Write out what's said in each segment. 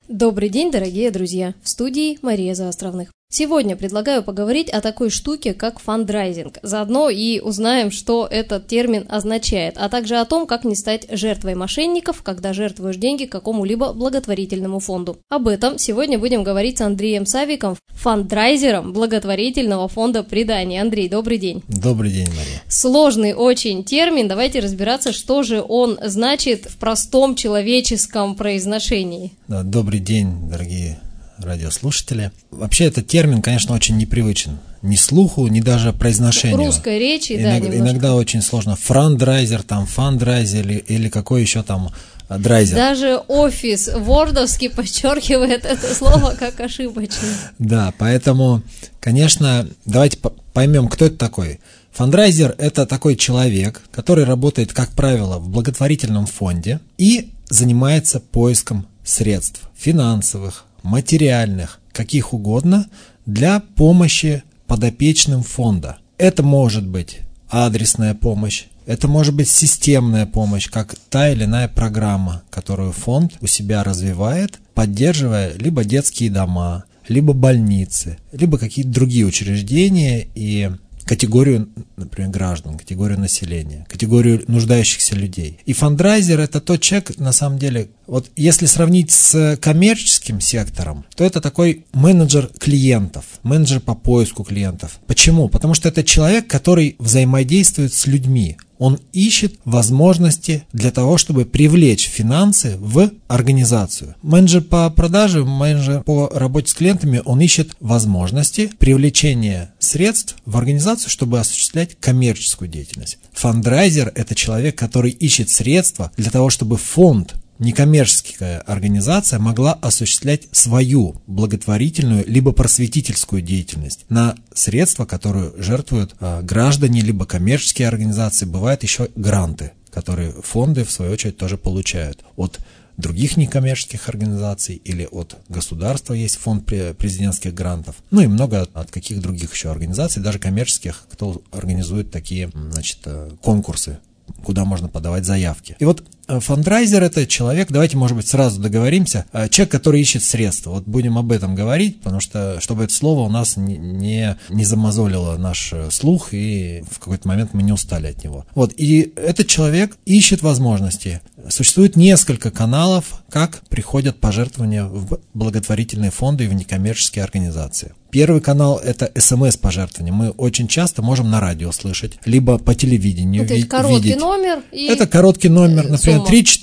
Добрый день, дорогие друзья! В студии Мария Заостровных. Сегодня предлагаю поговорить о такой штуке, как фандрайзинг. Заодно и узнаем, что этот термин означает, а также о том, как не стать жертвой мошенников, когда жертвуешь деньги какому-либо благотворительному фонду. Об этом сегодня будем говорить с Андреем Савиком, фандрайзером благотворительного фонда «Предание». Андрей, добрый день. Добрый день, Мария. Сложный очень термин. Давайте разбираться, что же он значит в простом человеческом произношении. Да, добрый день, дорогие радиослушатели. Вообще этот термин, конечно, очень непривычен. Ни слуху, ни даже произношению. В русской речи, да, немножко. Иногда очень сложно. Фандрайзер, фандрайзер или какой еще там драйзер. Даже офис вордовский подчеркивает это слово как ошибочное. Да, поэтому, конечно, давайте поймем, кто это такой. Фандрайзер – это такой человек, который работает, как правило, в благотворительном фонде и занимается поиском средств финансовых, материальных, каких угодно, для помощи подопечным фонда. Это может быть адресная помощь, это может быть системная помощь, как та или иная программа, которую фонд у себя развивает, поддерживая либо детские дома, либо больницы, либо какие-то другие учреждения и категорию, например, граждан, категорию населения, категорию нуждающихся людей. И фандрайзер – это тот человек, на самом деле, вот если сравнить с коммерческим сектором, то это такой менеджер клиентов, менеджер по поиску клиентов. Почему? Потому что это человек, который взаимодействует с людьми. Он ищет возможности для того, чтобы привлечь финансы в организацию. Менеджер по продаже, менеджер по работе с клиентами, он ищет возможности привлечения средств в организацию, чтобы осуществлять коммерческую деятельность. Фандрайзер – это человек, который ищет средства для того, чтобы фонд, некоммерческая организация, могла осуществлять свою благотворительную либо просветительскую деятельность на средства, которые жертвуют граждане либо коммерческие организации. Бывают еще гранты, которые фонды в свою очередь тоже получают от других некоммерческих организаций или от государства, есть фонд президентских грантов, ну и много от каких других еще организаций, даже коммерческих, кто организует такие, конкурсы, куда можно подавать заявки. И вот фандрайзер – это человек, давайте, может быть, сразу договоримся, человек, который ищет средства. Вот будем об этом говорить, потому что, чтобы это слово у нас не замазолило наш слух, и в какой-то момент мы не устали от него. Вот, и этот человек ищет возможности. Существует несколько каналов, как приходят пожертвования в благотворительные фонды и в некоммерческие организации. Первый канал – это СМС-пожертвования. Мы очень часто можем на радио слышать, либо по телевидению видеть. Это короткий номер. Это короткий номер, например,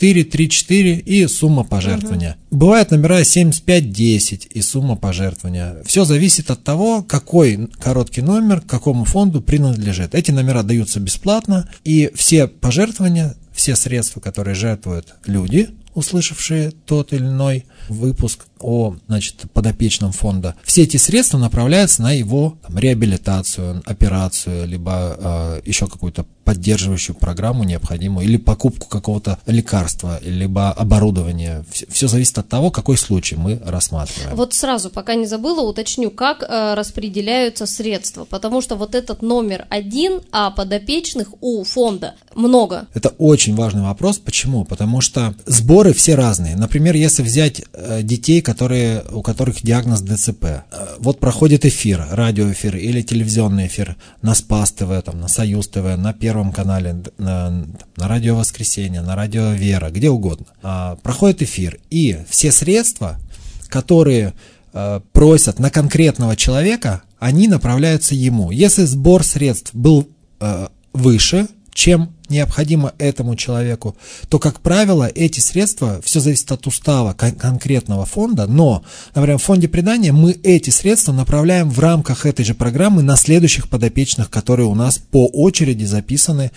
3434 и сумма пожертвования. Бывают номера 7510 и сумма пожертвования. Все зависит от того, какой короткий номер к какому фонду принадлежит. Эти номера даются бесплатно, и все пожертвования, все средства, которые жертвуют люди, услышавшие тот или иной выпуск о подопечном фонда, все эти средства направляются на его реабилитацию, операцию, либо еще какую-то поддерживающую программу необходимую, или покупку какого-то лекарства, либо оборудования. Все зависит от того, какой случай мы рассматриваем. Вот сразу, пока не забыла, уточню, как распределяются средства, потому что вот этот номер 1, а подопечных у фонда много. Это очень важный вопрос. Почему? Потому что сборы все разные. Например, если взять детей, у которых диагноз ДЦП. Вот проходит эфир, радиоэфир или телевизионный эфир на Спас ТВ, на Союз ТВ, на Первом канале, на Радио Воскресенье, на Радио Вера, где угодно. Проходит эфир, и все средства, которые просят на конкретного человека, они направляются ему. Если сбор средств был выше, чем необходимо этому человеку, то, как правило, эти средства, все зависит от устава конкретного фонда, но, например, в фонде «Предание» мы эти средства направляем в рамках этой же программы на следующих подопечных, которые у нас по очереди записаны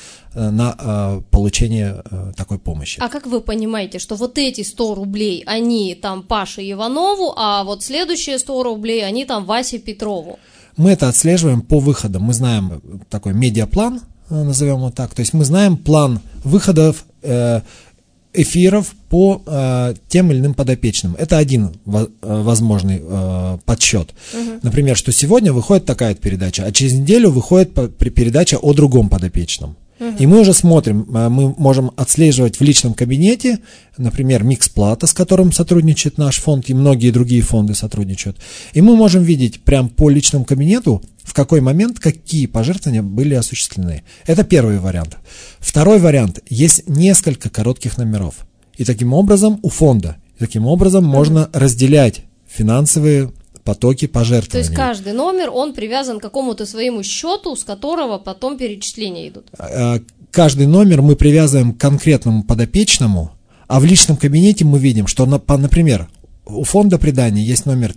на получение такой помощи. А как вы понимаете, что вот эти 100 рублей, они там Паше Иванову, а вот следующие 100 рублей, они там Васе Петрову? Мы это отслеживаем по выходам. Мы знаем такой медиаплан, назовем его так. То есть мы знаем план выходов эфиров по тем или иным подопечным. Это один возможный подсчет. Например, что сегодня выходит такая передача, а через неделю выходит передача о другом подопечном. И мы уже смотрим, мы можем отслеживать в личном кабинете, например, Mixplata, с которым сотрудничает наш фонд, и многие другие фонды сотрудничают. И мы можем видеть прям по личному кабинету, в какой момент какие пожертвования были осуществлены. Это первый вариант. Второй вариант. Есть несколько коротких номеров. И таким образом у фонда, можно разделять финансовые потоки пожертвований. То есть каждый номер, он привязан к какому-то своему счету, с которого потом перечисления идут. Каждый номер мы привязываем к конкретному подопечному, а в личном кабинете мы видим, что, например, у фонда предания есть номер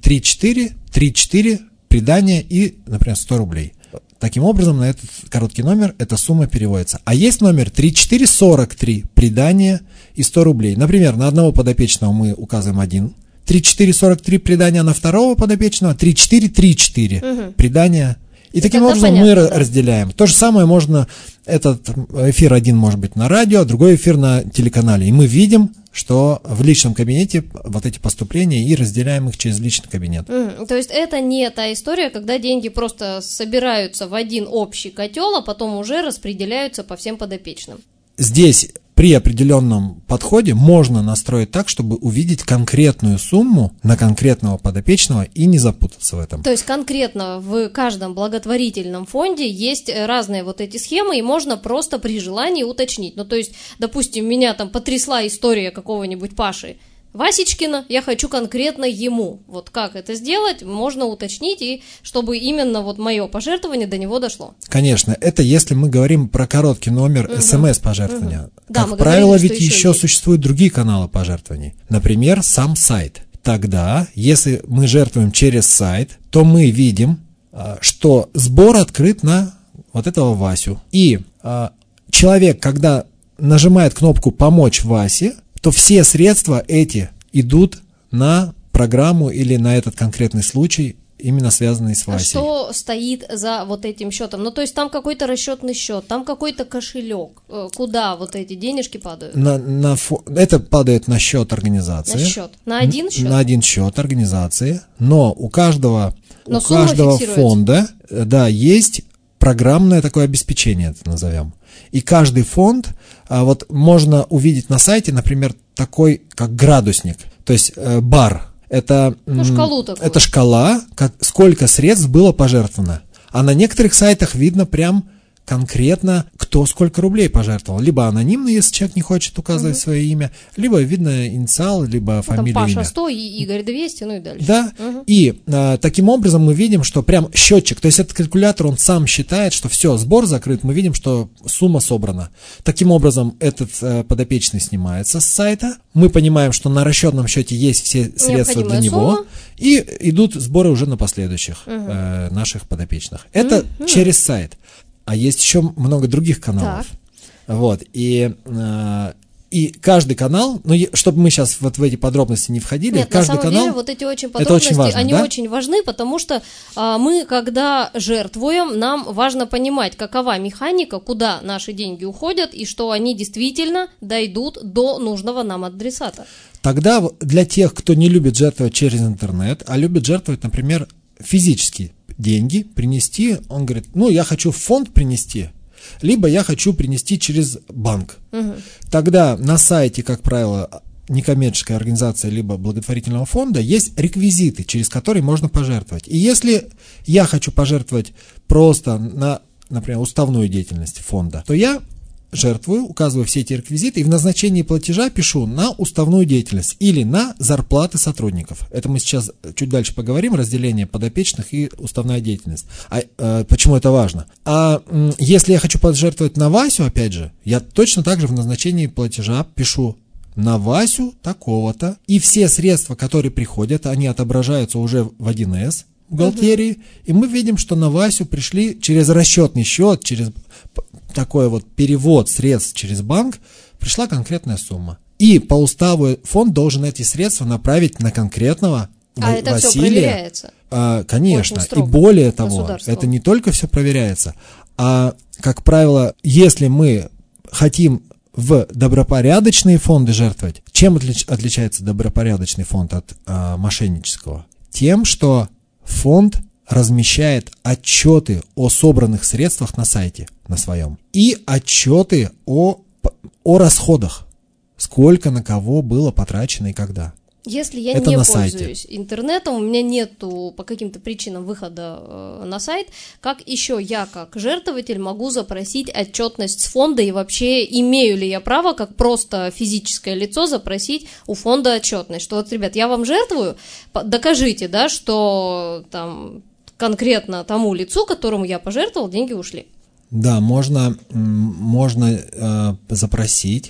34 предания и, например, 100 рублей. Таким образом, на этот короткий номер эта сумма переводится. А есть номер 3443 предания и 100 рублей. Например, на одного подопечного мы указываем 3443 предания, на второго подопечного 3434 предания. И таким образом мы разделяем. То же самое можно, этот эфир один может быть на радио, а другой эфир на телеканале. И мы видим, что в личном кабинете вот эти поступления и разделяем их через личный кабинет. То есть это не та история, когда деньги просто собираются в один общий котел, а потом уже распределяются по всем подопечным. Здесь при определенном подходе можно настроить так, чтобы увидеть конкретную сумму на конкретного подопечного и не запутаться в этом. То есть конкретно в каждом благотворительном фонде есть разные вот эти схемы, и можно просто при желании уточнить. Ну, то есть, допустим, меня там потрясла история какого-нибудь Паши Васечкина, я хочу конкретно ему. Вот как это сделать, можно уточнить, и чтобы именно вот мое пожертвование до него дошло. Конечно, это если мы говорим про короткий номер СМС-пожертвования. Да, как правило, ведь еще существуют другие каналы пожертвований. Например, сам сайт. Тогда, если мы жертвуем через сайт, то мы видим, что сбор открыт на вот этого Васю. И человек, когда нажимает кнопку «Помочь Васе», то все средства эти идут на программу или на этот конкретный случай, именно связанный с Васей. А что стоит за вот этим счетом? Ну, то есть там какой-то расчетный счет, там какой-то кошелек, куда вот эти денежки падают? Это падает на счет организации. На счет? На один счет? На один счет организации, но у каждого фонда есть программное такое обеспечение, это назовем. И каждый фонд, вот можно увидеть на сайте, например, такой, как градусник, то есть бар. Это шкала, сколько средств было пожертвовано. А на некоторых сайтах видно прям конкретно, кто сколько рублей пожертвовал. Либо анонимно, если человек не хочет указывать свое имя, либо видно инициал, либо фамилия, там Паша имя. 100 и Игорь 200, ну и дальше. Да, и таким образом мы видим, что прям счетчик, то есть этот калькулятор, он сам считает, что все, сбор закрыт, мы видим, что сумма собрана. Таким образом, этот подопечный снимается с сайта, мы понимаем, что на расчетном счете есть все средства для него, и идут сборы уже на последующих наших подопечных. Это через сайт. А есть еще много других каналов. Так. Вот, и каждый канал, ну, чтобы мы сейчас вот в эти подробности не входили, нет, каждый на самом канал, деле вот эти очень подробности, очень важно, они да? очень важны, потому что мы, когда жертвуем, нам важно понимать, какова механика, куда наши деньги уходят, и что они действительно дойдут до нужного нам адресата. Тогда для тех, кто не любит жертвовать через интернет, а любит жертвовать, например, физически, деньги принести, он говорит, ну, я хочу в фонд принести, либо я хочу принести через банк. Тогда на сайте, как правило, некоммерческой организации, либо благотворительного фонда есть реквизиты, через которые можно пожертвовать. И если я хочу пожертвовать просто на, например, уставную деятельность фонда, то я жертвую, указываю все эти реквизиты и в назначении платежа пишу на уставную деятельность или на зарплаты сотрудников. Это мы сейчас чуть дальше поговорим, разделение подопечных и уставная деятельность. Почему это важно? А если я хочу пожертвовать на Васю, опять же, я точно так же в назначении платежа пишу на Васю такого-то. И все средства, которые приходят, они отображаются уже в 1С бухгалтерии. И мы видим, что на Васю пришли через расчетный счет, через такой вот перевод средств через банк, пришла конкретная сумма. И по уставу фонд должен эти средства направить на конкретного Василия. Это все проверяется? Конечно. И более того, это не только все проверяется, а, как правило, если мы хотим в добропорядочные фонды жертвовать, чем отличается добропорядочный фонд от мошеннического? Тем, что фонд размещает отчеты о собранных средствах на сайте. на своем. И отчеты о расходах. Сколько на кого было потрачено и когда. Если я это не на пользуюсь сайте. Интернетом, у меня нету по каким-то причинам выхода на сайт, как еще я, как жертвователь, могу запросить отчетность с фонда и вообще имею ли я право, как просто физическое лицо, запросить у фонда отчетность, что вот, ребят, я вам жертвую, докажите, да, что там конкретно тому лицу, которому я пожертвовал, деньги ушли. Да, можно запросить.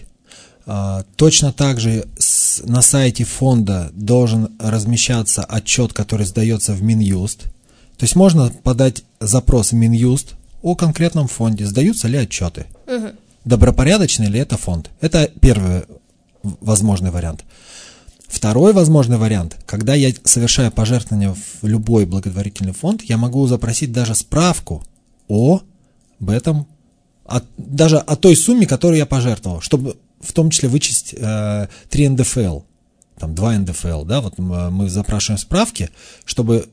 Точно так же на сайте фонда должен размещаться отчет, который сдается в Минюст. То есть можно подать запрос в Минюст о конкретном фонде, сдаются ли отчеты, добропорядочный ли это фонд. Это первый возможный вариант. Второй возможный вариант, когда я совершаю пожертвование в любой благотворительный фонд, я могу запросить даже справку об этом, даже о той сумме, которую я пожертвовал, чтобы в том числе вычесть 3 НДФЛ, там 2 НДФЛ, да, вот мы запрашиваем справки, чтобы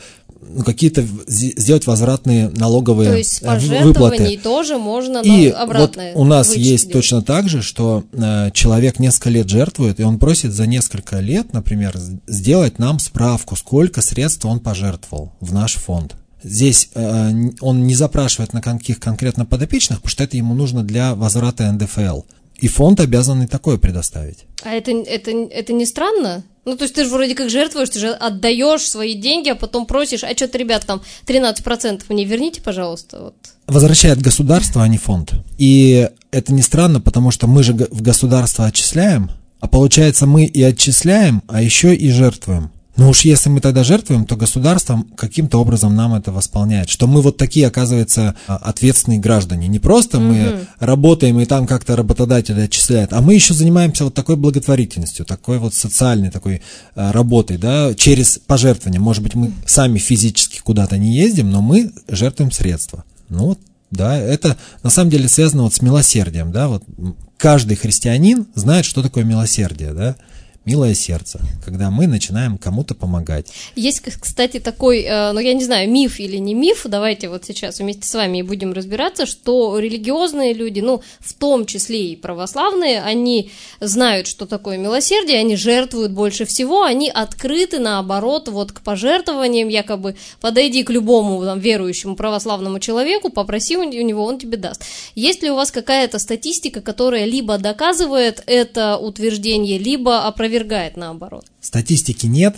какие-то сделать возвратные налоговые выплаты. То есть с пожертвований тоже можно и обратно вот у нас есть делать. Точно так же, что человек несколько лет жертвует, и он просит за несколько лет, например, сделать нам справку, сколько средств он пожертвовал в наш фонд. Здесь он не запрашивает на каких конкретно подопечных, потому что это ему нужно для возврата НДФЛ. И фонд обязан и такое предоставить. А это не странно? Ну, то есть ты же вроде как жертвуешь, ты же отдаешь свои деньги, а потом просишь, а что-то, ребят, там 13% мне верните, пожалуйста. Вот. Возвращает государство, а не фонд. И это не странно, потому что мы же в государство отчисляем, а получается мы и отчисляем, а еще и жертвуем. Ну уж если мы тогда жертвуем, то государство каким-то образом нам это восполняет. Что мы вот такие, оказывается, ответственные граждане. Не просто мы работаем и там как-то работодатель отчисляет, а мы еще занимаемся вот такой благотворительностью, такой вот социальной такой работой, да, через пожертвования. Может быть, мы сами физически куда-то не ездим, но мы жертвуем средства. Ну вот, да, это на самом деле связано вот с милосердием, да, вот каждый христианин знает, что такое милосердие, да. Милое сердце, когда мы начинаем кому-то помогать. Есть, кстати, такой, ну я не знаю, миф или не миф, давайте вот сейчас вместе с вами будем разбираться, что религиозные люди, ну в том числе и православные, они знают, что такое милосердие, они жертвуют больше всего, они открыты, наоборот, вот к пожертвованиям, якобы подойди к любому там, верующему православному человеку, попроси у него, он тебе даст. Есть ли у вас какая-то статистика, которая либо доказывает это утверждение, либо опровергает наоборот? Статистики нет,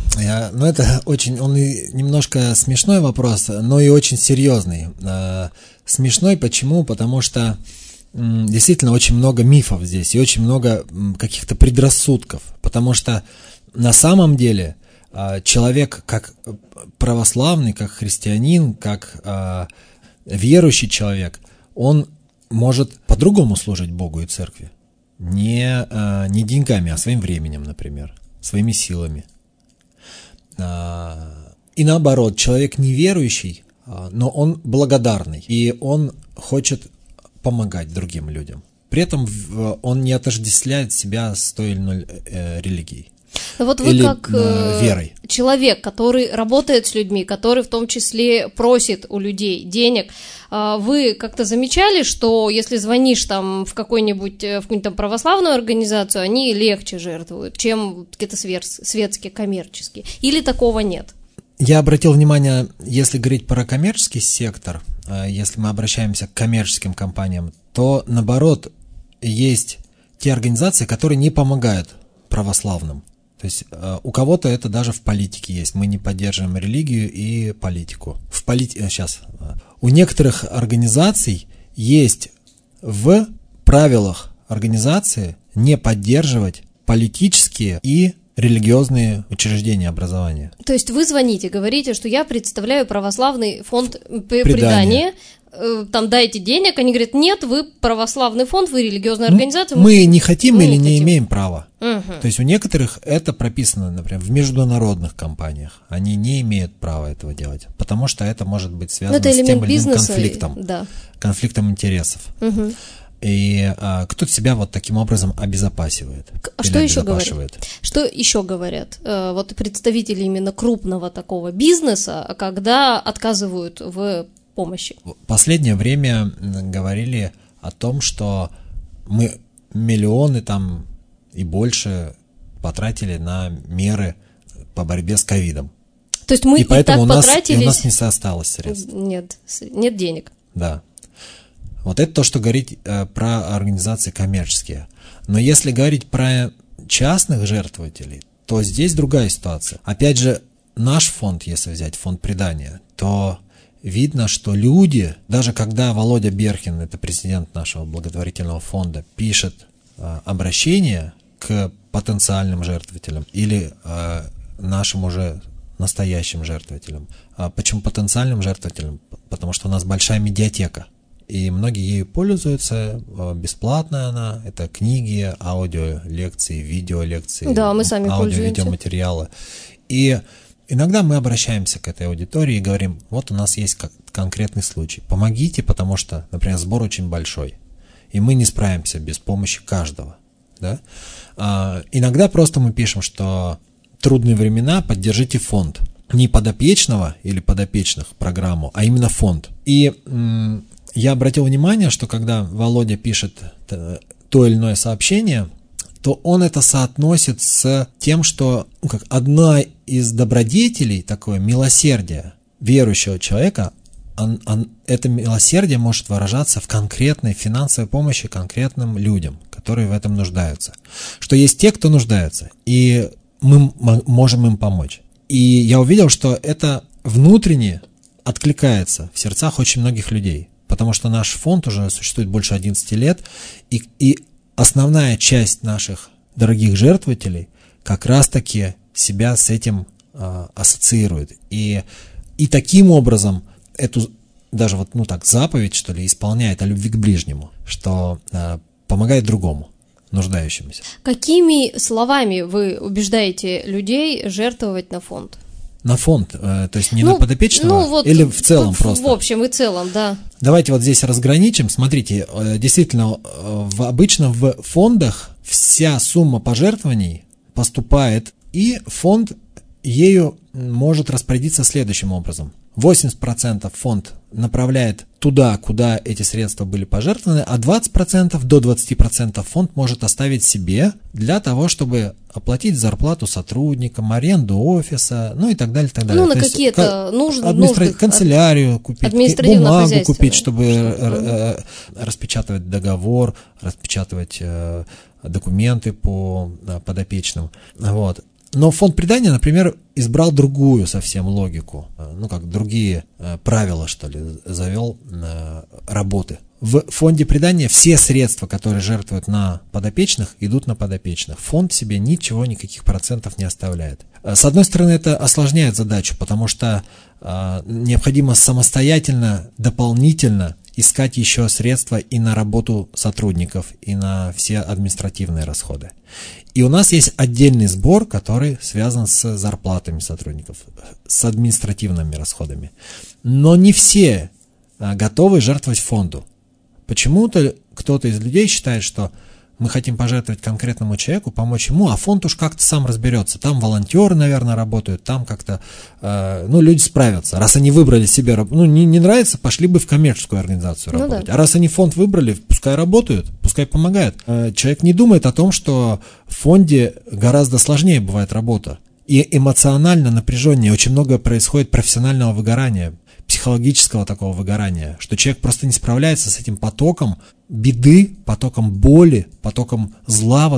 но это очень, он и немножко смешной вопрос, но и очень серьезный. Смешной почему? Потому что действительно очень много мифов здесь и очень много каких-то предрассудков, потому что на самом деле человек как православный, как христианин, как верующий человек, он может по-другому служить Богу и церкви. Не деньгами, а своим временем, например, своими силами. И наоборот, человек неверующий, но он благодарный, и он хочет помогать другим людям. При этом он не отождествляет себя с той или иной религией. Но вот вы или как верой. Человек, который работает с людьми, который в том числе просит у людей денег, вы как-то замечали, что если звонишь там в какую-нибудь там православную организацию, они легче жертвуют, чем какие-то светские, коммерческие? Или такого нет? Я обратил внимание, если говорить про коммерческий сектор, если мы обращаемся к коммерческим компаниям, то наоборот есть те организации, которые не помогают православным. То есть у кого-то это даже в политике есть. Мы не поддерживаем религию и политику. У некоторых организаций есть в правилах организации не поддерживать политические и религиозные учреждения образования. То есть вы звоните, говорите, что я представляю православный фонд предания, там дайте денег, они говорят, нет, вы православный фонд, вы религиозная организация. Мы не хотим или не имеем права. То есть у некоторых это прописано, например, в международных компаниях. Они не имеют права этого делать, потому что это может быть связано с тем или иным конфликтом, конфликтом интересов. И кто-то себя вот таким образом обезопасивает. А что еще говорят? Что еще говорят? Вот представители именно крупного такого бизнеса, когда отказывают в помощи? В последнее время говорили о том, что мы миллионы там и больше потратили на меры по борьбе с ковидом. То есть мы и поэтому так потратились... у нас не осталось средств. Нет денег. Да. Вот это то, что говорить про организации коммерческие. Но если говорить про частных жертвователей, то здесь другая ситуация. Опять же, наш фонд, если взять фонд предания, то видно, что люди, даже когда Володя Берхин, это президент нашего благотворительного фонда, пишет обращение к потенциальным жертвователям или нашим уже настоящим жертвователям. Почему потенциальным жертвователям? Потому что у нас большая медиатека, и многие ею пользуются, бесплатная она, это книги, аудиолекции, видеолекции, да, мы сами аудио-видеоматериалы. И иногда мы обращаемся к этой аудитории и говорим, вот у нас есть конкретный случай, помогите, потому что, например, сбор очень большой, и мы не справимся без помощи каждого. Да? Иногда просто мы пишем, что трудные времена, поддержите фонд. Не подопечного или подопечных программу, а именно фонд. И я обратил внимание, что когда Володя пишет то или иное сообщение, то он это соотносит с тем, что как одна из добродетелей, такое милосердие верующего человека, это милосердие может выражаться в конкретной финансовой помощи конкретным людям, которые в этом нуждаются. Что есть те, кто нуждается, и мы можем им помочь. И я увидел, что это внутренне откликается в сердцах очень многих людей, потому что наш фонд уже существует больше 11 лет, и основная часть наших дорогих жертвователей как раз-таки себя с этим ассоциирует. И таким образом эту даже вот, заповедь, что ли, исполняет о любви к ближнему, что помогает другому, нуждающимся. Какими словами вы убеждаете людей жертвовать на фонд? На фонд, то есть не на подопечного, или в целом просто? В общем и целом, да. Давайте вот здесь разграничим. Смотрите, действительно, обычно в фондах вся сумма пожертвований поступает, и фонд ею может распорядиться следующим образом. 80% фонд направляет туда, куда эти средства были пожертвованы, а 20%, до 20% фонд может оставить себе для того, чтобы оплатить зарплату сотрудникам, аренду офиса, и так далее, так далее. На какие-то нужды. Канцелярию купить, бумагу купить, чтобы распечатывать договор, распечатывать документы по подопечным. Вот. Но фонд предания, например, избрал другую совсем логику, как другие правила, что ли, завел работы. В фонде предания все средства, которые жертвуют на подопечных, идут на подопечных. Фонд себе никаких процентов не оставляет. С одной стороны, это осложняет задачу, потому что необходимо самостоятельно, дополнительно искать еще средства и на работу сотрудников, и на все административные расходы. И у нас есть отдельный сбор, который связан с зарплатами сотрудников, с административными расходами. Но не все готовы жертвовать фонду. Почему-то кто-то из людей считает, что мы хотим пожертвовать конкретному человеку, помочь ему, а фонд уж как-то сам разберется. Там волонтеры, наверное, работают, там как-то, люди справятся. Раз они выбрали себе, не нравится, пошли бы в коммерческую организацию работать. Да. А раз они фонд выбрали, пускай работают, пускай помогают. Человек не думает о том, что в фонде гораздо сложнее бывает работа. И эмоционально напряженнее, очень много происходит профессионального выгорания, психологического такого выгорания, что человек просто не справляется с этим потоком беды, потоком боли, потоком зла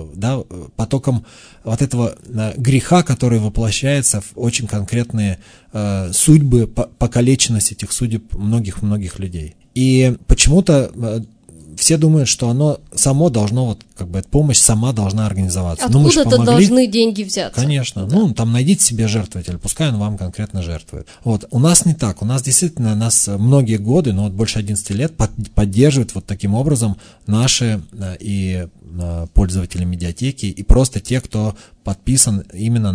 потоком этого греха, который воплощается в очень конкретные судьбы, покалеченность этих судеб многих-многих людей. И почему-то все думают, что оно само должно, эта помощь сама должна организоваться. Откуда-то должны деньги взяться. Конечно. Да. Там найдите себе жертвователя, пускай он вам конкретно жертвует. У нас не так. У нас действительно, многие годы, больше 11 лет поддерживают таким образом наши и пользователи медиатеки, и просто те, кто подписан именно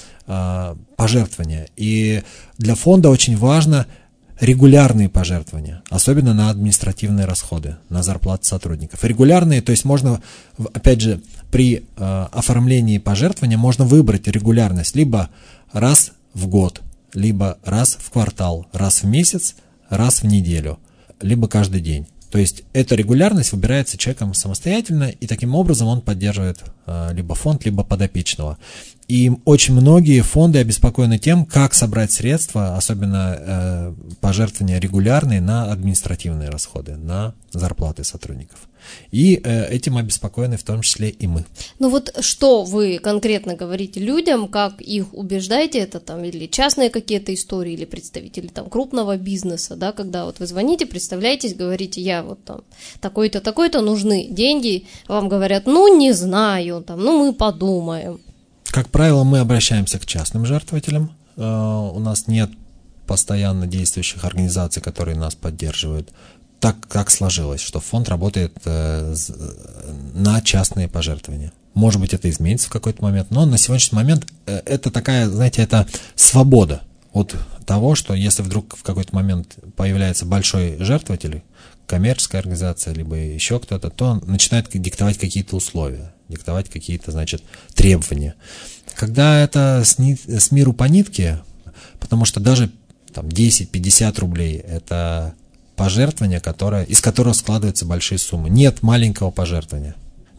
на пожертвования. И для фонда очень важно регулярные пожертвования, особенно на административные расходы, на зарплаты сотрудников. Регулярные, то есть можно, опять же, при оформлении пожертвования можно выбрать регулярность либо раз в год, либо раз в квартал, раз в месяц, раз в неделю, либо каждый день. То есть эта регулярность выбирается человеком самостоятельно, и таким образом он поддерживает либо фонд, либо подопечного. И очень многие фонды обеспокоены тем, как собрать средства, особенно пожертвования регулярные, на административные расходы, на зарплаты сотрудников. И этим обеспокоены в том числе и мы. Ну вот что вы конкретно говорите людям, как их убеждаете, это там или частные какие-то истории, или представители там крупного бизнеса, да, когда вот вы звоните, представляетесь, говорите, я вот там такой-то, такой-то, нужны деньги, вам говорят, ну не знаю, там, ну мы подумаем. Как правило, мы обращаемся к частным жертвователям. У нас нет постоянно действующих организаций, которые нас поддерживают. Так как сложилось, что фонд работает на частные пожертвования. Может быть, это изменится в какой-то момент, но на сегодняшний момент это такая, знаете, это свобода от того, что если вдруг в какой-то момент появляется большой жертвователь, коммерческая организация, либо еще кто-то, то он начинает диктовать какие-то условия, диктовать какие-то, значит, требования. Когда это с миру по нитке, потому что даже там 10-50 рублей – это пожертвование, из которого складываются большие суммы. Нет маленького пожертвования.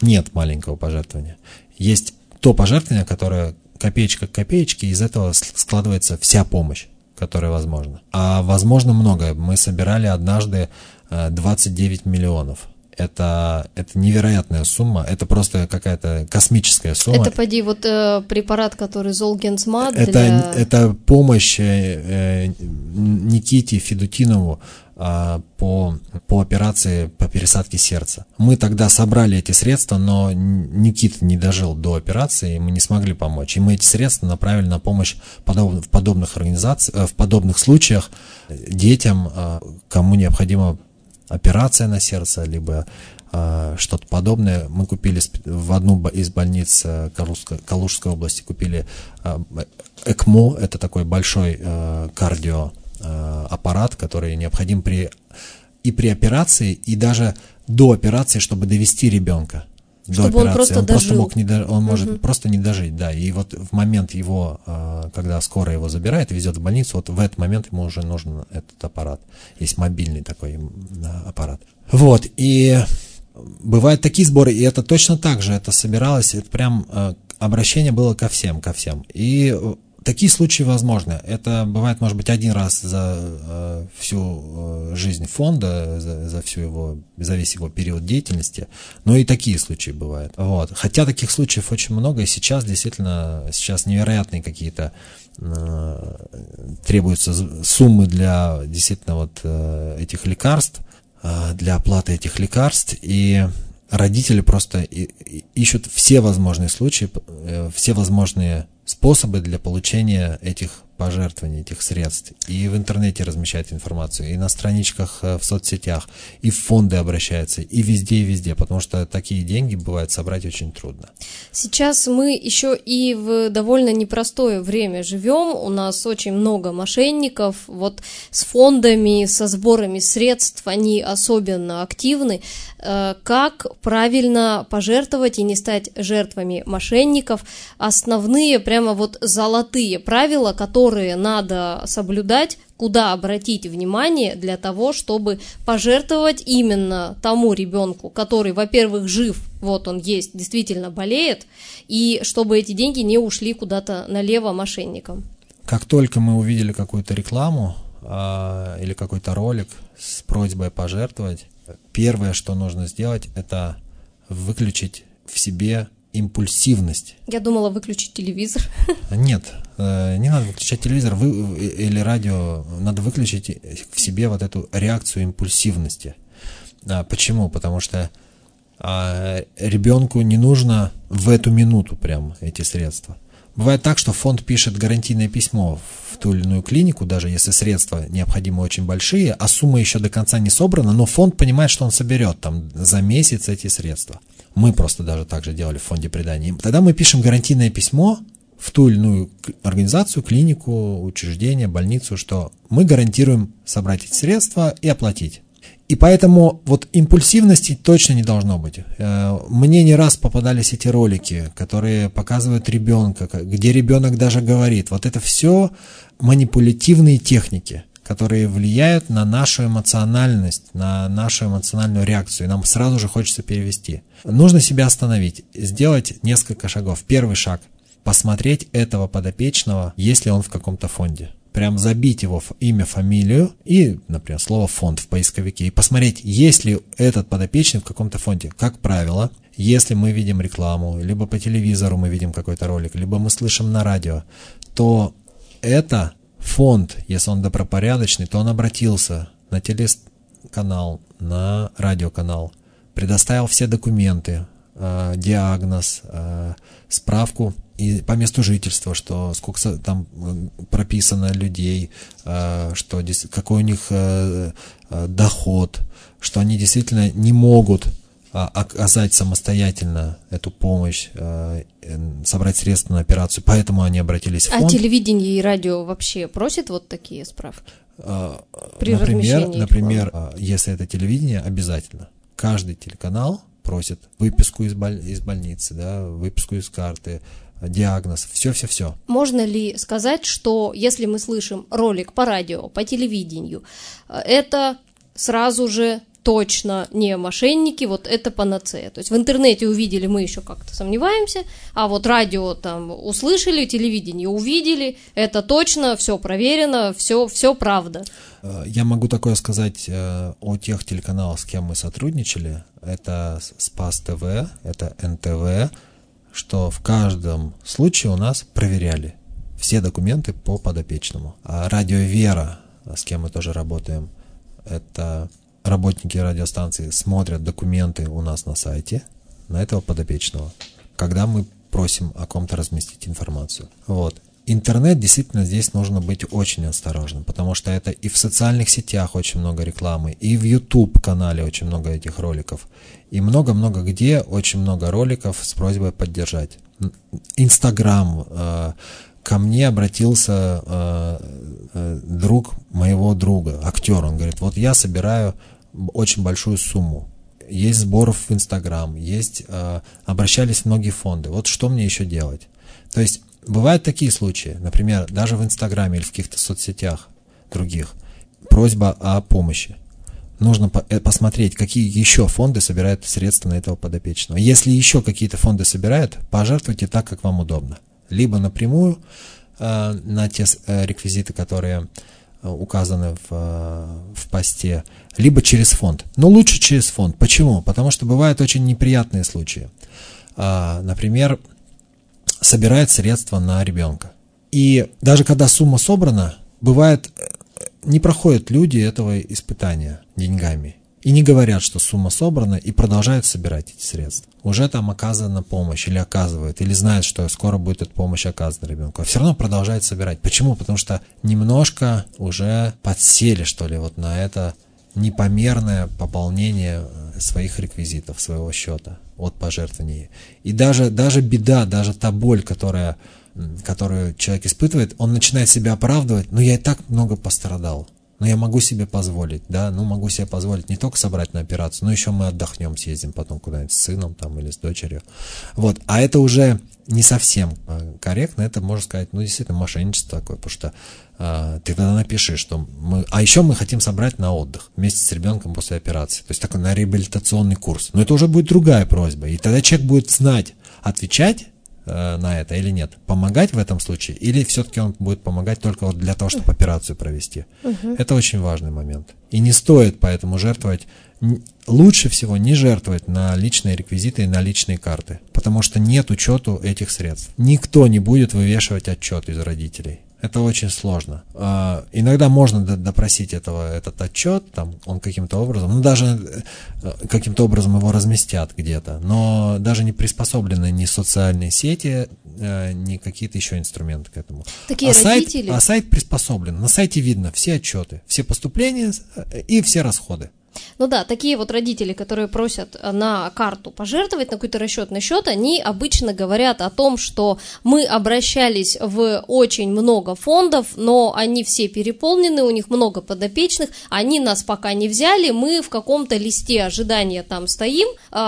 Есть то пожертвование, которое копеечка к копеечке, из этого складывается вся помощь, которая возможна. А возможно многое. Мы собирали однажды 29 миллионов. Это невероятная сумма, это просто какая-то космическая сумма. Это, поди, вот препарат, который Золгенсмат это помощь Никите Федутинову по операции по пересадке сердца. Мы тогда собрали эти средства, но Никита не дожил до операции, и мы не смогли помочь. И мы эти средства направили на помощь в подобных организациях, в подобных случаях детям, кому необходимо операция на сердце, либо что-то подобное. Мы купили в одну из больниц Калужской области, купили ЭКМО, это такой большой кардиоаппарат, который необходим при операции и даже до операции, чтобы довести ребенка. Чтобы он просто дожил. Он может просто не дожить, да. И вот в момент его, когда скорая его забирает и везет в больницу, вот в этот момент ему уже нужен этот аппарат. Есть мобильный такой аппарат. Вот, и бывают такие сборы, и это точно так же, это собиралось, это прям обращение было ко всем. И такие случаи возможны. Это бывает, может быть, один раз за всю жизнь фонда, за весь его период деятельности, но и такие случаи бывают. Вот. Хотя таких случаев очень много, и сейчас невероятные какие-то требуются суммы для действительно вот этих лекарств, для оплаты этих лекарств, и родители просто ищут все возможные случаи, все возможные способы для получения этих пожертвований, этих средств. И в интернете размещают информацию, и на страничках в соцсетях, и в фонды обращаются, и везде, потому что такие деньги бывает собрать очень трудно. Сейчас мы еще и в довольно непростое время живем, у нас очень много мошенников, вот с фондами, со сборами средств они особенно активны. Как правильно пожертвовать и не стать жертвами мошенников? Основные, прямо вот золотые правила, которые надо соблюдать, куда обратить внимание для того, чтобы пожертвовать именно тому ребенку, который, во-первых, жив, вот он есть, действительно болеет, и чтобы эти деньги не ушли куда-то налево мошенникам. Как только мы увидели какую-то рекламу или какой-то ролик с просьбой пожертвовать, первое, что нужно сделать, это выключить в себе импульсивность. Я думала выключить телевизор. Нет, не надо выключать телевизор или радио, надо выключить в себе вот эту реакцию импульсивности. Почему? Потому что ребенку не нужно в эту минуту прям эти средства. Бывает так, что фонд пишет гарантийное письмо в ту или иную клинику, даже если средства необходимы очень большие, а сумма еще до конца не собрана, но фонд понимает, что он соберет там за месяц эти средства. Мы просто даже так же делали в фонде преданий. Тогда мы пишем гарантийное письмо в ту или иную организацию, клинику, учреждение, больницу, что мы гарантируем собрать эти средства и оплатить. И поэтому вот импульсивности точно не должно быть. Мне не раз попадались эти ролики, которые показывают ребенка, где ребенок даже говорит. Вот это все манипулятивные техники, которые влияют на нашу эмоциональность, на нашу эмоциональную реакцию, и нам сразу же хочется перевести. Нужно себя остановить, сделать несколько шагов. Первый шаг – посмотреть этого подопечного, если он в каком-то фонде. Прям забить его имя, фамилию и, например, слово «фонд» в поисковике, и посмотреть, есть ли этот подопечный в каком-то фонде. Как правило, если мы видим рекламу, либо по телевизору мы видим какой-то ролик, либо мы слышим на радио, то это фонд, если он добропорядочный, то он обратился на телеканал, на радиоканал, предоставил все документы, диагноз, справку и по месту жительства, что сколько там прописано людей, что какой у них доход, что они действительно не могут оказать самостоятельно эту помощь, собрать средства на операцию, поэтому они обратились в фонд. А телевидение и радио вообще просят вот такие справки? При размещении например, если это телевидение, обязательно. Каждый телеканал просит выписку из больницы, да, выписку из карты, диагноз, все. Можно ли сказать, что если мы слышим ролик по радио, по телевидению, это сразу же точно не мошенники, вот это панацея? То есть в интернете увидели, мы еще как-то сомневаемся, а вот радио там услышали, телевидение увидели, это точно, все проверено, все правда. Я могу такое сказать о тех телеканалах, с кем мы сотрудничали. Это Спас ТВ, это НТВ, что в каждом случае у нас проверяли все документы по подопечному. А радио Вера, с кем мы тоже работаем, это работники радиостанции смотрят документы у нас на сайте на этого подопечного, когда мы просим о ком-то разместить информацию. Вот. Интернет, действительно, здесь нужно быть очень осторожным, потому что это и в социальных сетях очень много рекламы, и в YouTube-канале очень много этих роликов, и много-много где очень много роликов с просьбой поддержать. Инстаграм. Ко мне обратился друг моего друга, актер. Он говорит, вот я собираю очень большую сумму. Есть сборов в Инстаграм, обращались многие фонды. Вот что мне еще делать? То есть бывают такие случаи, например, даже в Инстаграме или в каких-то соцсетях других, просьба о помощи. Нужно посмотреть, какие еще фонды собирают средства на этого подопечного. Если еще какие-то фонды собирают, пожертвуйте так, как вам удобно. Либо напрямую на те реквизиты, которые указаны в посте, либо через фонд. Но лучше через фонд. Почему? Потому что бывают очень неприятные случаи. Например, собирают средства на ребенка. И даже когда сумма собрана, бывает, не проходят люди этого испытания деньгами. И не говорят, что сумма собрана, и продолжают собирать эти средства. Уже там оказана помощь, или оказывают, или знают, что скоро будет эта помощь оказана ребенку. А все равно продолжают собирать. Почему? Потому что немножко уже подсели, что ли, вот на это непомерное пополнение своих реквизитов, своего счета от пожертвований. И даже беда, даже та боль, которую человек испытывает, он начинает себя оправдывать. Ну, я и так много пострадал. Но я могу себе позволить, да, могу себе позволить не только собрать на операцию, но еще мы отдохнем, съездим потом куда-нибудь с сыном там или с дочерью. Вот, а это уже не совсем корректно, это, можно сказать, действительно мошенничество такое, потому что ты тогда напиши, что еще мы хотим собрать на отдых вместе с ребенком после операции, то есть такой на реабилитационный курс. Но это уже будет другая просьба, и тогда человек будет знать, отвечать на это или нет, помогать в этом случае, или все-таки он будет помогать только вот для того, чтобы операцию провести. Это очень важный момент. И не стоит поэтому жертвовать, лучше всего не жертвовать на личные реквизиты и на личные карты, потому что нет учету этих средств. Никто не будет вывешивать отчет из родителей. Это очень сложно. Иногда можно допросить этот отчет, там, он каким-то образом, даже каким-то образом его разместят где-то, но даже не приспособлены ни социальные сети, ни какие-то еще инструменты к этому. Такие родители... сайт приспособлен. На сайте видно все отчеты, все поступления и все расходы. Ну да, такие вот родители, которые просят на карту пожертвовать, на какой-то расчетный счет, они обычно говорят о том, что мы обращались в очень много фондов, но они все переполнены, у них много подопечных, они нас пока не взяли, мы в каком-то листе ожидания там стоим,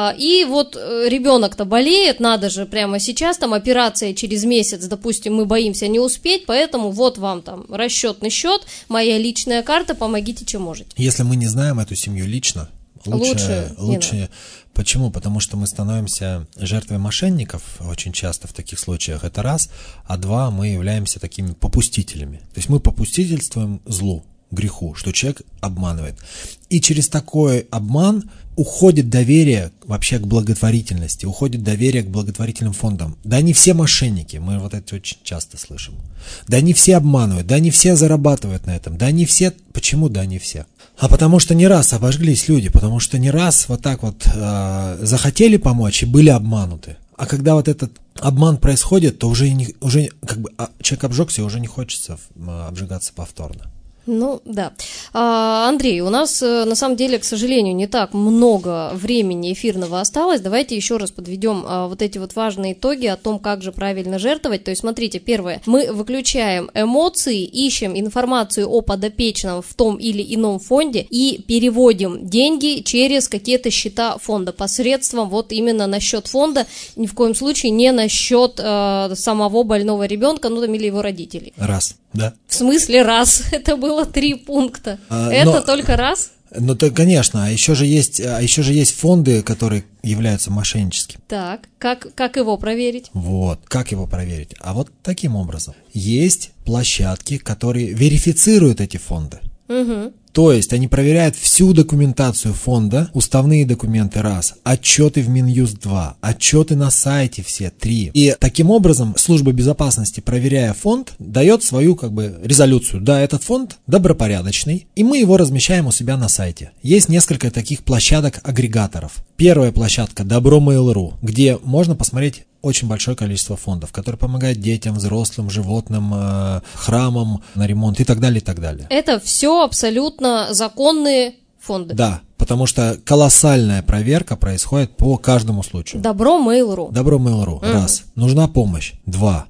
и вот ребенок-то болеет, надо же прямо сейчас, там операция через месяц, допустим, мы боимся не успеть, поэтому вот вам там расчетный счет, моя личная карта, помогите, чем можете. Если мы не знаем эту семью лично, лучше. Не Почему? Потому что мы становимся жертвой мошенников очень часто в таких случаях, это раз, а два, мы являемся такими попустителями. То есть мы попустительствуем злу, греху, что человек обманывает. И через такой обман уходит доверие вообще к благотворительности, уходит доверие к благотворительным фондам. Да не все мошенники, мы вот это очень часто слышим. Да не все обманывают, да не все зарабатывают на этом, да не все. Почему да не все? А потому что не раз обожглись люди, потому что не раз вот так вот захотели помочь и были обмануты. А когда вот этот обман происходит, то уже как бы человек обжегся, и уже не хочется обжигаться повторно. Ну, да. Андрей, у нас, на самом деле, к сожалению, не так много времени эфирного осталось. Давайте еще раз подведем вот эти вот важные итоги о том, как же правильно жертвовать. То есть, смотрите, первое, мы выключаем эмоции, ищем информацию о подопечном в том или ином фонде и переводим деньги через какие-то счета фонда посредством вот именно на счет фонда, ни в коем случае не на счет самого больного ребенка, ну там или его родителей. Раз, да. В смысле раз? Это было 3 пункта. Только раз? Ну, то, конечно, а еще же есть фонды, которые являются мошенническими. Так, как его проверить? Вот, как его проверить? А вот таким образом. Есть площадки, которые верифицируют эти фонды. Угу. То есть они проверяют всю документацию фонда, уставные документы раз, отчеты в Минюст 2, отчеты на сайте все 3. И таким образом служба безопасности, проверяя фонд, дает свою как бы резолюцию. Да, этот фонд добропорядочный, и мы его размещаем у себя на сайте. Есть несколько таких площадок-агрегаторов. Первая площадка Добро.Mail.ru, где можно посмотреть очень большое количество фондов, которые помогают детям, взрослым, животным, храмам на ремонт и так далее, и так далее. Это все абсолютно законные фонды. Да, потому что колоссальная проверка происходит по каждому случаю. Добро.Mail.ru. Добро.Mail.ru. Раз. Нужна помощь. 2.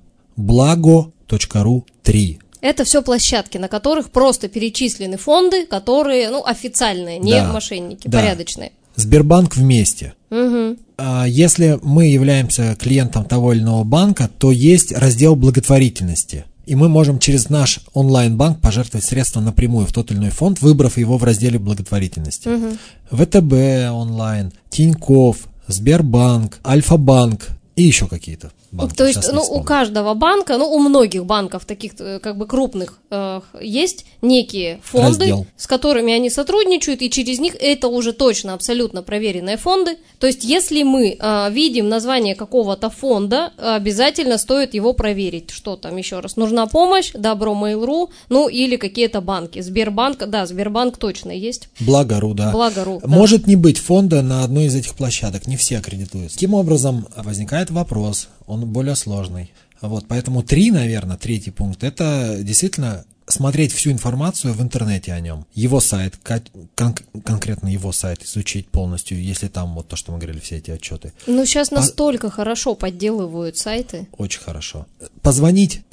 Благо.ру. 3. Это все площадки, на которых просто перечислены фонды, которые, официальные, не мошенники, порядочные. Сбербанк вместе. Угу. Если мы являемся клиентом того или иного банка, то есть раздел благотворительности. И мы можем через наш онлайн-банк пожертвовать средства напрямую в тот или иной фонд, выбрав его в разделе благотворительности. Угу. ВТБ онлайн, Тинькофф, Сбербанк, Альфа-банк и еще какие-то банки. То есть, у каждого банка, у многих банков таких как бы крупных есть некие фонды, раздел, с которыми они сотрудничают, и через них это уже точно абсолютно проверенные фонды. То есть, если мы видим название какого-то фонда, обязательно стоит его проверить. Что там еще раз? Нужна помощь, Добро.Mail.ru, или какие-то банки. Сбербанк, да, Сбербанк точно есть. Благо.ру, да. Благо.ру, да. Может не быть фонда на одной из этих площадок, не все аккредитуются. Таким образом, возникает вопрос, он более сложный. Вот, поэтому 3, наверное, третий пункт, это действительно смотреть всю информацию в интернете о нем. Его сайт, конкретно его сайт изучить полностью, если там вот то, что мы говорили, все эти отчеты. Сейчас настолько хорошо подделывают сайты. Очень хорошо. Позвонить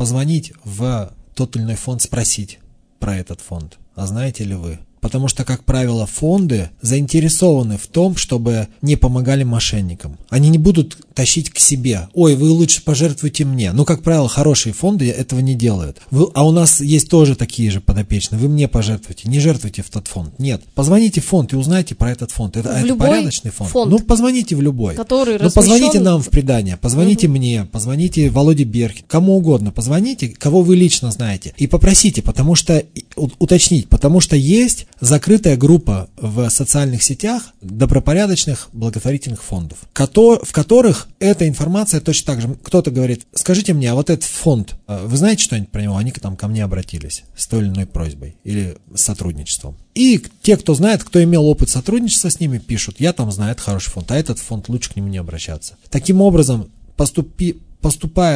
в тот или иной фонд, спросить про этот фонд. А знаете ли вы? Потому что, как правило, фонды заинтересованы в том, чтобы не помогали мошенникам. Они не будут тащить к себе. Ой, вы лучше пожертвуйте мне. Как правило, хорошие фонды этого не делают. А у нас есть тоже такие же подопечные. Вы мне пожертвуйте. Не жертвуйте в тот фонд. Нет. Позвоните в фонд и узнайте про этот фонд. Это порядочный фонд. Позвоните в любой. Который позвоните нам в предание. Позвоните мне. Позвоните Володе Берхе. Кому угодно. Позвоните, кого вы лично знаете. И попросите, уточнить, потому что есть закрытая группа в социальных сетях добропорядочных благотворительных фондов, в которых эта информация точно так же. Кто-то говорит, скажите мне, а вот этот фонд, вы знаете что-нибудь про него? Они там ко мне обратились с той или иной просьбой или с сотрудничеством. И те, кто знает, кто имел опыт сотрудничества с ними, пишут, я там знаю, это хороший фонд, а этот фонд лучше к нему не обращаться. Таким образом, поступая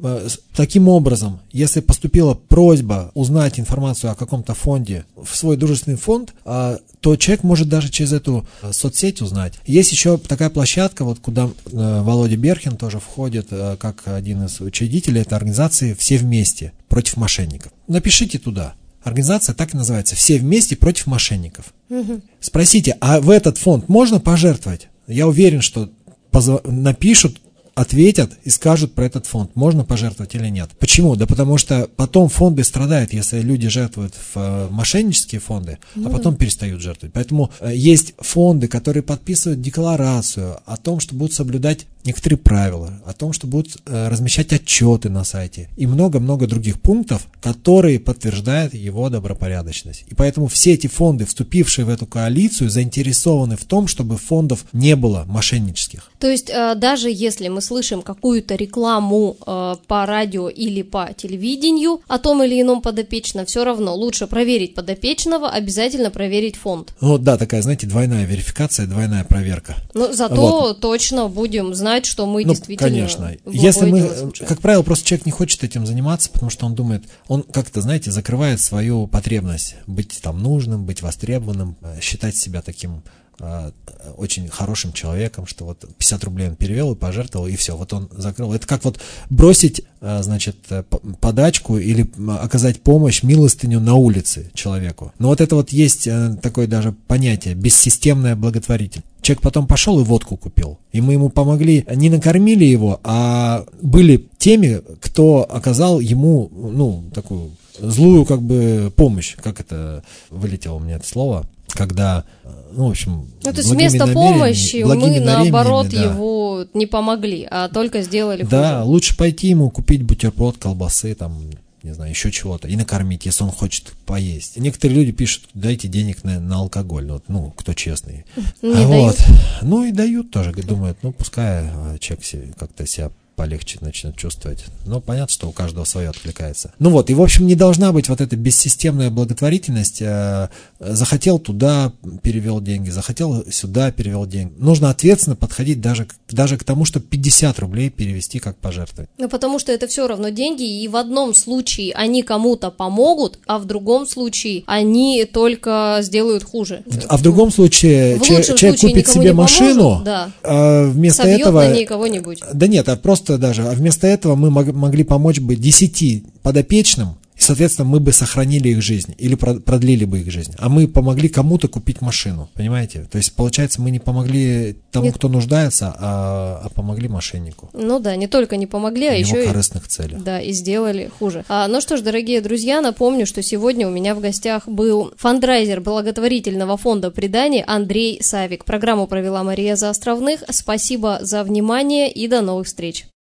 Таким образом, если поступила просьба узнать информацию о каком-то фонде в свой дружественный фонд, то человек может даже через эту соцсеть узнать. Есть еще такая площадка, вот куда Володя Берхин тоже входит, как один из учредителей этой организации «Все вместе против мошенников». Напишите туда. Организация так и называется «Все вместе против мошенников». Спросите, а в этот фонд можно пожертвовать? Я уверен, что напишут, ответят и скажут про этот фонд, можно пожертвовать или нет. Почему? Да потому что потом фонды страдают, если люди жертвуют в мошеннические фонды, а потом перестают жертвовать. Поэтому есть фонды, которые подписывают декларацию о том, что будут соблюдать некоторые правила, о том, что будут размещать отчеты на сайте и много-много других пунктов, которые подтверждают его добропорядочность. И поэтому все эти фонды, вступившие в эту коалицию, заинтересованы в том, чтобы фондов не было мошеннических. То есть даже если мы слышим какую-то рекламу по радио или по телевидению о том или ином подопечном, все равно лучше проверить подопечного, обязательно проверить фонд. Ну да, такая, знаете, двойная верификация, двойная проверка. Ну зато точно будем знать, что мы действительно... Конечно. Если мы, как правило, просто человек не хочет этим заниматься, потому что он думает, он как-то, знаете, закрывает свою потребность быть там нужным, быть востребованным, считать себя таким очень хорошим человеком, что вот 50 рублей он перевел и пожертвовал, и все, вот он закрыл. Это как вот бросить, значит, подачку или оказать помощь, милостыню на улице человеку. Но вот это вот есть такое даже понятие, бессистемная благотворительность. Человек потом пошел и водку купил, и мы ему помогли, не накормили его, а были теми, кто оказал ему, ну, такую злую как бы помощь, как это вылетело у меня это слово, когда, ну, в общем, то есть вместо помощи мы, наоборот, да, его не помогли, а только сделали хуже. Да, лучше пойти ему купить бутерброд, колбасы, там, не знаю, еще чего-то, и накормить, если он хочет поесть. Некоторые люди пишут, дайте денег на алкоголь, вот, ну, кто честный. Не вот. дают. Ну, и дают тоже, думают, ну, пускай человек как-то себя полегче начнет чувствовать. Но понятно, что у каждого свое откликается. Ну вот, и в общем не должна быть вот эта бессистемная благотворительность. Захотел туда, перевел деньги, захотел сюда, перевел деньги. Нужно ответственно подходить даже к тому, чтобы 50 рублей перевести как пожертвовать. Ну потому что это все равно деньги, и в одном случае они кому-то помогут, а в другом случае они только сделают хуже. А в другом случае человек купит себе машину, да, а вместо собьет этого... на ней кого-нибудь. Да нет, а просто даже, а вместо этого мы могли помочь бы 10 подопечным, и, соответственно, мы бы сохранили их жизнь или продлили бы их жизнь. А мы помогли кому-то купить машину, понимаете? То есть, получается, мы не помогли тому, кто нуждается, а помогли мошеннику. Ну да, не только не помогли, а еще корыстных целей. Да, и сделали хуже. Ну что ж, дорогие друзья, напомню, что сегодня у меня в гостях был фандрайзер благотворительного фонда «Предание» Андрей Савик. Программу провела Мария Заостровных. Спасибо за внимание и до новых встреч.